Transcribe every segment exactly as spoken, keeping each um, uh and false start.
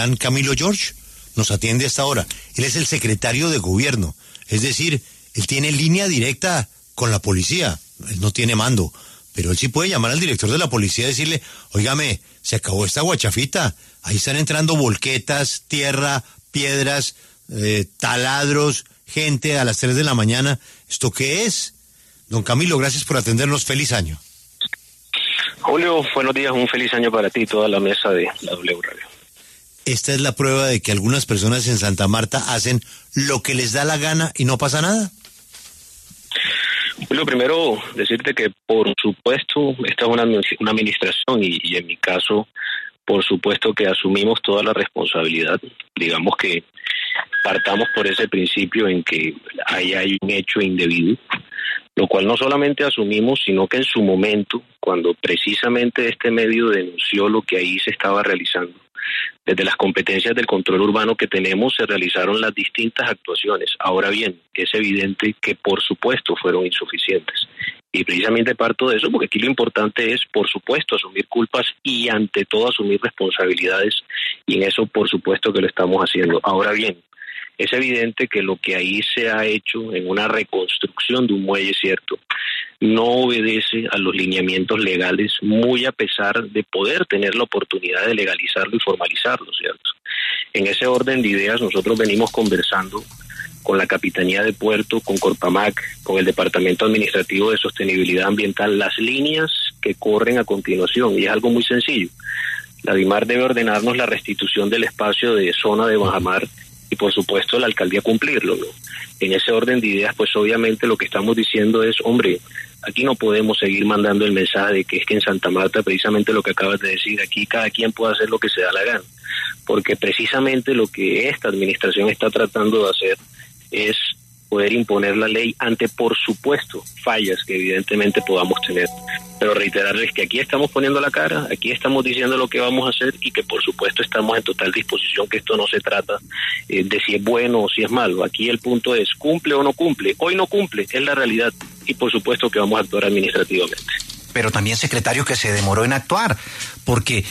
Camilo George nos atiende hasta ahora. Él es el secretario de gobierno, es decir, él tiene línea directa con la policía, él no tiene mando, pero él sí puede llamar al director de la policía y decirle, óigame, se acabó esta guachafita, ahí están entrando volquetas, tierra, piedras, eh, taladros, gente a las tres de la mañana, ¿esto qué es? Don Camilo, gracias por atendernos, feliz año. Julio, buenos días, un feliz año para ti y toda la mesa de la W Radio. ¿Esta es la prueba de que algunas personas en Santa Marta hacen lo que les da la gana y no pasa nada? Julio, primero decirte que por supuesto esta es una, una administración y, y en mi caso, por supuesto que asumimos toda la responsabilidad. Digamos que partamos por ese principio en que ahí hay un hecho indebido, lo cual no solamente asumimos, sino que en su momento, cuando precisamente este medio denunció lo que ahí se estaba realizando, desde las competencias del control urbano que tenemos se realizaron las distintas actuaciones. Ahora bien, es evidente que por supuesto fueron insuficientes. Y precisamente parto de eso, porque aquí lo importante es, por supuesto, asumir culpas y ante todo asumir responsabilidades, y en eso por supuesto que lo estamos haciendo. Ahora bien, es evidente que lo que ahí se ha hecho en una reconstrucción de un muelle, cierto, no obedece a los lineamientos legales, muy a pesar de poder tener la oportunidad de legalizarlo y formalizarlo, ¿cierto? En ese orden de ideas nosotros venimos conversando con la Capitanía de Puerto, con Corpamac, con el Departamento Administrativo de Sostenibilidad Ambiental, las líneas que corren a continuación, y es algo muy sencillo. La DIMAR debe ordenarnos la restitución del espacio de zona de bajamar y por supuesto la alcaldía cumplirlo, ¿no? En ese orden de ideas, pues obviamente lo que estamos diciendo es, hombre, aquí no podemos seguir mandando el mensaje de que es que en Santa Marta, precisamente lo que acabas de decir, aquí cada quien puede hacer lo que se da la gana, porque precisamente lo que esta administración está tratando de hacer es poder imponer la ley ante, por supuesto, fallas que evidentemente podamos tener. Pero reiterarles que aquí estamos poniendo la cara, aquí estamos diciendo lo que vamos a hacer y que por supuesto estamos en total disposición, que esto no se trata eh, de si es bueno o si es malo. Aquí el punto es, ¿cumple o no cumple? Hoy no cumple, es la realidad, y por supuesto que vamos a actuar administrativamente. Pero también, secretario, que se demoró en actuar, porque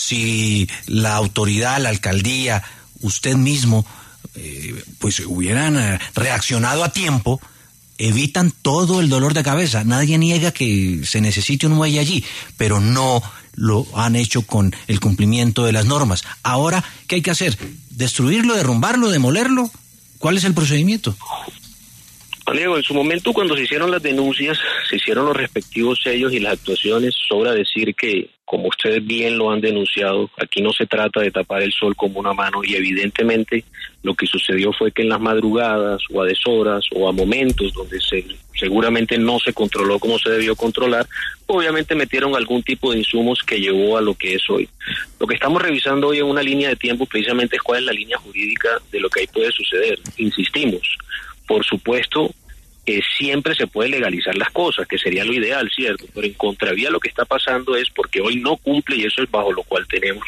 si la autoridad, la alcaldía, usted mismo, eh, pues hubieran eh, reaccionado a tiempo, evitan todo el dolor de cabeza. Nadie niega que se necesite un muelle allí, pero no lo han hecho con el cumplimiento de las normas. Ahora, ¿qué hay que hacer? ¿Destruirlo, derrumbarlo, demolerlo? ¿Cuál es el procedimiento? Diego, en su momento cuando se hicieron las denuncias, se hicieron los respectivos sellos y las actuaciones. Sobra decir que, como ustedes bien lo han denunciado, aquí no se trata de tapar el sol como una mano, y evidentemente lo que sucedió fue que en las madrugadas o a deshoras o a momentos donde se, seguramente no se controló como se debió controlar, obviamente metieron algún tipo de insumos que llevó a lo que es hoy. Lo que estamos revisando hoy en una línea de tiempo precisamente es cuál es la línea jurídica de lo que ahí puede suceder. Insistimos, por supuesto que siempre se puede legalizar las cosas, que sería lo ideal, ¿cierto? Pero en contravía lo que está pasando es, porque hoy no cumple, y eso es bajo lo cual tenemos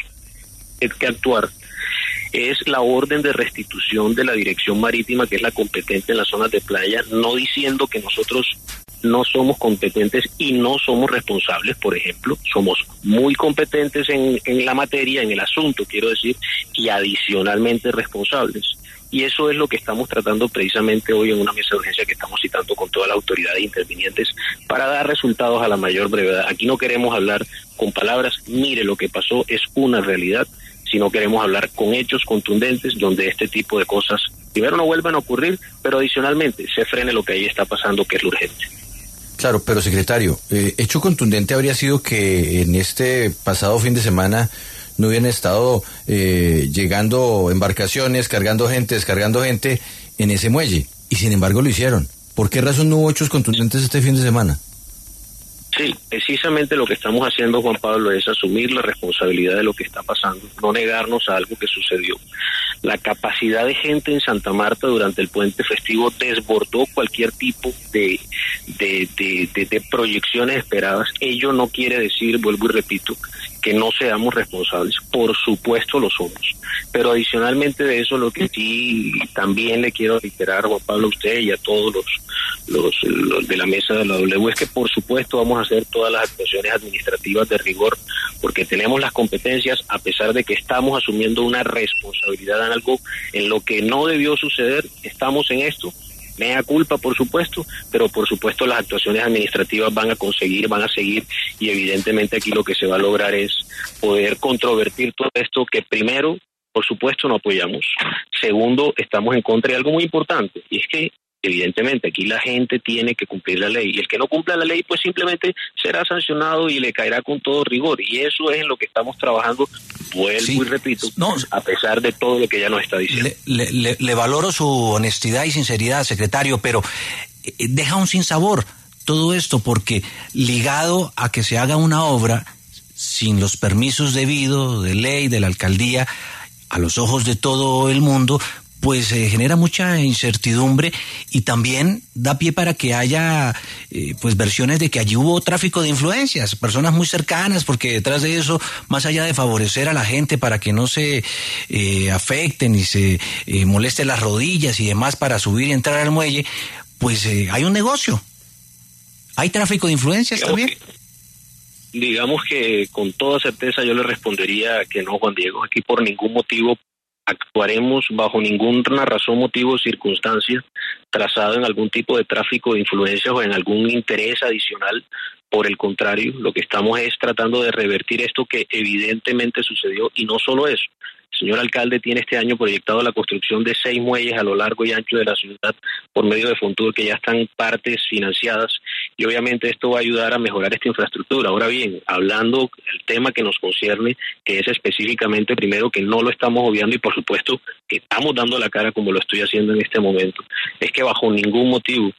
que actuar, es la orden de restitución de la Dirección Marítima, que es la competente en las zonas de playa, no diciendo que nosotros no somos competentes y no somos responsables, por ejemplo, somos muy competentes en, en la materia, en el asunto, quiero decir, y adicionalmente responsables. Y eso es lo que estamos tratando precisamente hoy en una mesa de urgencia que estamos citando con todas las autoridades intervinientes para dar resultados a la mayor brevedad. Aquí no queremos hablar con palabras, mire lo que pasó, es una realidad, sino queremos hablar con hechos contundentes donde este tipo de cosas primero no vuelvan a ocurrir, pero adicionalmente se frene lo que ahí está pasando, que es lo urgente. Claro, pero secretario, eh, hecho contundente habría sido que en este pasado fin de semana no hubieran estado eh, llegando embarcaciones, cargando gente, descargando gente en ese muelle, y sin embargo lo hicieron. ¿Por qué razón no hubo hechos contundentes este fin de semana? Sí, precisamente lo que estamos haciendo, Juan Pablo, es asumir la responsabilidad de lo que está pasando, no negarnos a algo que sucedió. La capacidad de gente en Santa Marta durante el puente festivo desbordó cualquier tipo de, de, de, de, de proyecciones esperadas. Ello no quiere decir, vuelvo y repito, que no seamos responsables, por supuesto lo somos, pero adicionalmente de eso, lo que sí también le quiero reiterar, Juan Pablo, a usted y a todos los, los, los de la mesa de la W es que por supuesto vamos a hacer todas las actuaciones administrativas de rigor, porque tenemos las competencias, a pesar de que estamos asumiendo una responsabilidad en algo en lo que no debió suceder. Estamos en esto, mea culpa por supuesto, pero por supuesto las actuaciones administrativas van a conseguir, van a seguir, y evidentemente aquí lo que se va a lograr es poder controvertir todo esto que primero, por supuesto, no apoyamos. Segundo, estamos en contra de algo muy importante, y es que evidentemente aquí la gente tiene que cumplir la ley, y el que no cumpla la ley pues simplemente será sancionado y le caerá con todo rigor, y eso es en lo que estamos trabajando, vuelvo sí. y repito, no, a pesar de todo lo que ya nos está diciendo. Le, le, le valoro su honestidad y sinceridad, secretario, pero deja un sinsabor todo esto, porque ligado a que se haga una obra sin los permisos debidos de ley de la alcaldía, a los ojos de todo el mundo, pues eh, genera mucha incertidumbre, y también da pie para que haya eh, pues versiones de que allí hubo tráfico de influencias, personas muy cercanas, porque detrás de eso, más allá de favorecer a la gente para que no se eh, afecten y se eh, molesten las rodillas y demás para subir y entrar al muelle, pues eh, hay un negocio. ¿Hay tráfico de influencias digamos también? Que, digamos que con toda certeza yo le respondería que no, Juan Diego. Aquí por ningún motivo actuaremos bajo ninguna razón, motivo o circunstancia trazado en algún tipo de tráfico de influencias o en algún interés adicional. Por el contrario, lo que estamos es tratando de revertir esto que evidentemente sucedió, y no solo eso. El señor alcalde tiene este año proyectado la construcción de seis muelles a lo largo y ancho de la ciudad por medio de Fontur, que ya están partes financiadas, y obviamente esto va a ayudar a mejorar esta infraestructura. Ahora bien, hablando del tema que nos concierne, que es específicamente primero que no lo estamos obviando, y por supuesto que estamos dando la cara como lo estoy haciendo en este momento, es que bajo ningún motivo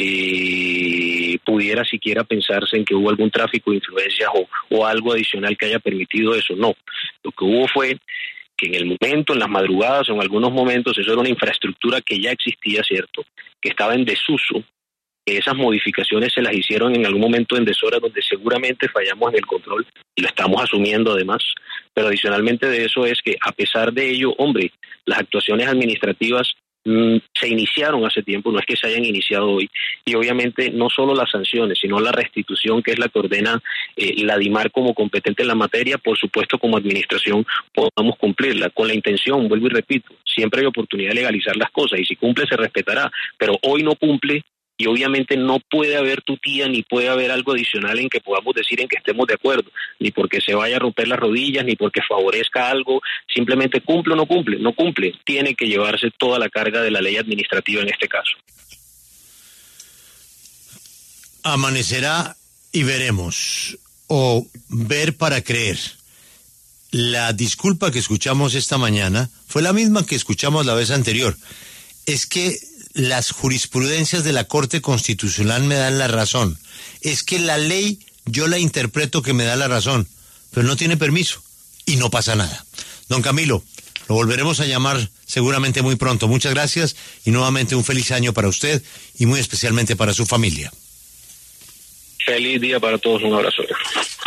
eh, pudiera siquiera pensarse en que hubo algún tráfico de influencias o, o algo adicional que haya permitido eso. No, lo que hubo fue que en el momento, en las madrugadas o en algunos momentos, eso era una infraestructura que ya existía, ¿cierto?, que estaba en desuso, que esas modificaciones se las hicieron en algún momento en deshora, donde seguramente fallamos en el control, y lo estamos asumiendo además. Pero adicionalmente de eso es que, a pesar de ello, hombre, las actuaciones administrativas mmm, se iniciaron hace tiempo, no es que se hayan iniciado hoy, y obviamente no solo las sanciones, sino la restitución, que es la que ordena eh, la DIMAR como competente en la materia, por supuesto como administración podamos cumplirla, con la intención, vuelvo y repito, siempre hay oportunidad de legalizar las cosas, y si cumple se respetará, pero hoy no cumple, y obviamente no puede haber tutía, ni puede haber algo adicional en que podamos decir en que estemos de acuerdo, ni porque se vaya a romper las rodillas, ni porque favorezca algo, simplemente cumple o no cumple, no cumple, tiene que llevarse toda la carga de la ley administrativa en este caso. Amanecerá y veremos, o ver para creer. La disculpa que escuchamos esta mañana fue la misma que escuchamos la vez anterior. Es que las jurisprudencias de la Corte Constitucional me dan la razón. Es que la ley yo la interpreto que me da la razón, pero no tiene permiso y no pasa nada. Don Camilo, lo volveremos a llamar seguramente muy pronto. Muchas gracias y nuevamente un feliz año para usted y muy especialmente para su familia. Feliz día para todos, un abrazo.